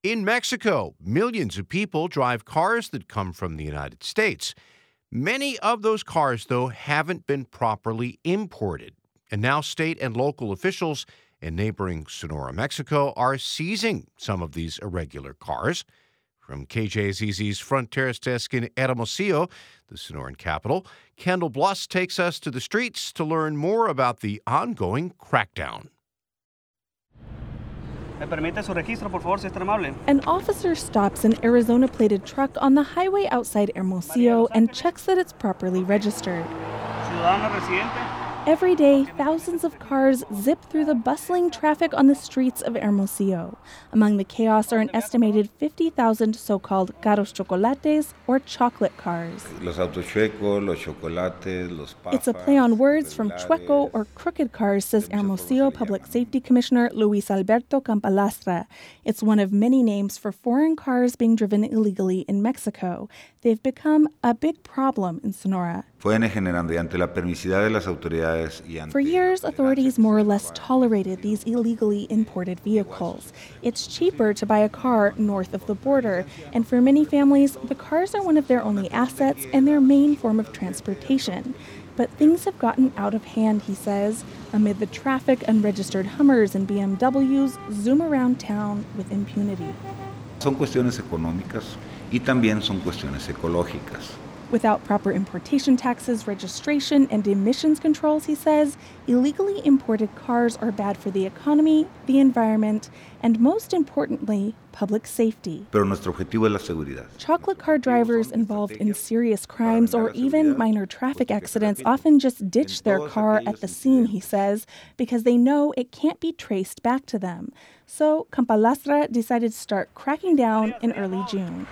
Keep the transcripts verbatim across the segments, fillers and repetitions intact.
In Mexico, millions of people drive cars that come from the United States. Many of those cars, though, haven't been properly imported. And now state and local officials in neighboring Sonora, Mexico, are seizing some of these irregular cars. From K J Z Z's Fronteras Desk in Hermosillo, the Sonoran capital, Kendall Bluss takes us to the streets to learn more about the ongoing crackdown. An officer stops an Arizona-plated truck on the highway outside Hermosillo and checks that it's properly registered. Every day, thousands of cars zip through the bustling traffic on the streets of Hermosillo. Among the chaos are an estimated fifty thousand so-called carros chocolates, or chocolate cars. Los autos chuecos, los chocolates, los papas, it's a play on words from chueco, or crooked cars, says Hermosillo Public Safety Commissioner Luis Alberto Campalastra. It's one of many names for foreign cars being driven illegally in Mexico. They've become a big problem in Sonora. For years, authorities more or less tolerated these illegally imported vehicles. It's cheaper to buy a car north of the border, and for many families, the cars are one of their only assets and their main form of transportation. But things have gotten out of hand, he says. Amid the traffic, unregistered Hummers and B M Ws zoom around town with impunity. Son cuestiones económicas y también son cuestiones ecológicas. Without proper importation taxes, registration, and emissions controls, he says, illegally imported cars are bad for the economy, the environment, and most importantly, public safety. Pero nuestro objetivo es la seguridad. Chocolate car drivers involved in serious crimes or even minor traffic accidents often just ditch their car at the scene, he says, because they know it can't be traced back to them. So Campalastra decided to start cracking down in early June.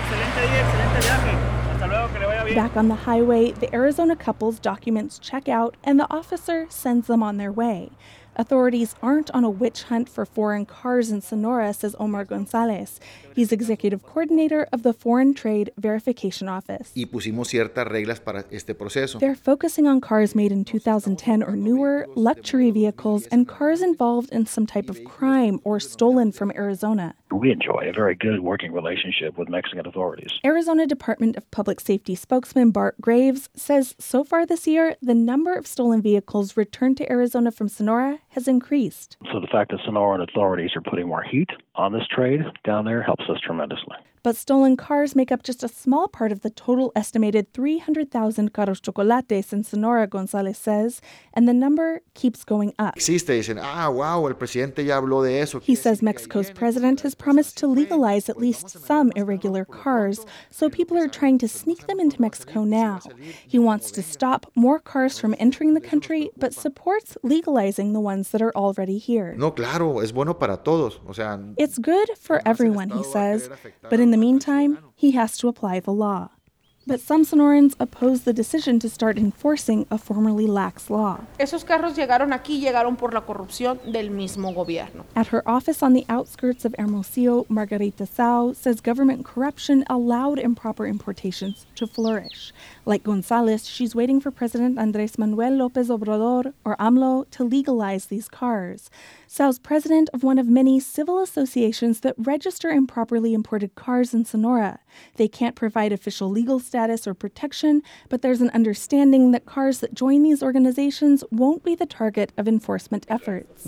Back on the highway, the Arizona couple's documents check out and the officer sends them on their way. Authorities aren't on a witch hunt for foreign cars in Sonora, says Omar Gonzalez. He's executive coordinator of the Foreign Trade Verification Office. Y pusimos ciertas reglas para este proceso. They're focusing on cars made in two thousand ten or newer, luxury vehicles, and cars involved in some type of crime or stolen from Arizona. We enjoy a very good working relationship with Mexican authorities. Arizona Department of Public Safety spokesman Bart Graves says so far this year, the number of stolen vehicles returned to Arizona from Sonora has increased. So the fact that Sonoran authorities are putting more heat on this trade down there helps us tremendously. But stolen cars make up just a small part of the total estimated three hundred thousand carros chocolates in Sonora, Gonzalez says, and the number keeps going up. Existe, dicen, ah, wow, el presidente ya habló de eso. He says Mexico's president has promised to legalize at least some irregular cars, so people are trying to sneak them into Mexico now. He wants to stop more cars from entering the country, but supports legalizing the ones that are already here. No, claro, es bueno para todos. O sea, it's good for everyone, he says, but in In the meantime, he has to apply the law. But some Sonorans oppose the decision to start enforcing a formerly lax law. Esos carros llegaron aquí, llegaron por la corrupción del mismo gobierno. At her office on the outskirts of Hermosillo, Margarita Sao says government corruption allowed improper importations to flourish. Like Gonzalez, she's waiting for President Andrés Manuel López Obrador, or AMLO, to legalize these cars. Sao's president of one of many civil associations that register improperly imported cars in Sonora. They can't provide official legal status or protection, but there's an understanding that cars that join these organizations won't be the target of enforcement efforts.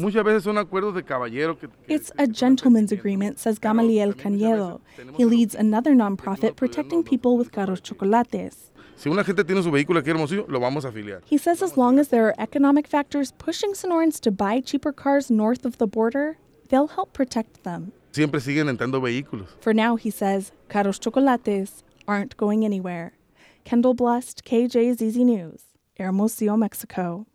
It's a gentleman's agreement, says Gamaliel Cañedo. He leads another nonprofit protecting people with carros chocolates. He says as long as there are economic factors pushing Sonorans to buy cheaper cars north of the border, they'll help protect them. For now, he says, carros chocolates aren't going anywhere. Kendall Bluss, K J Z Z News, Hermosillo, Mexico.